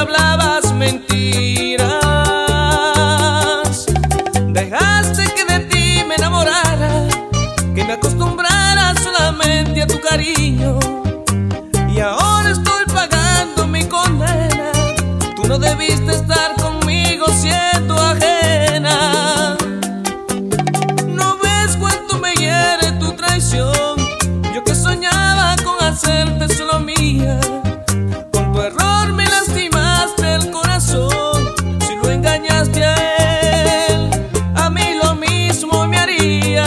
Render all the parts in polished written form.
hablabas mentiras. Dejaste que de ti me enamorara, que me acostumbrara solamente a tu cariño. Y ahora estoy pagando mi condena. Tú no debiste estar conmigo siendo ajena. ¿No ves cuánto me hiere tu traición? Yo que soñaba con hacerte solo mía. Con tu error me lastimaste el corazón. Si lo engañaste a él, a mí lo mismo me haría.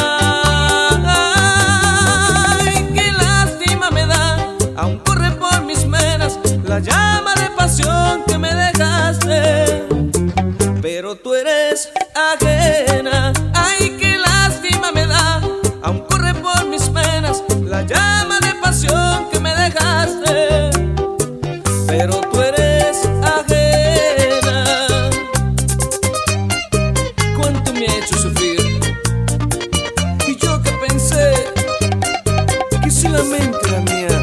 Ay, qué lástima me da, aún corre por mis venas la llama de pasión que me dejaste. Pero tú eres ajena. Ay, qué lástima me da, aún corre por mis venas la llama de pasión que me dejaste. Pero tú eres ajena. Cuánto me ha hecho sufrir. Y yo que pensé que solamente era mía.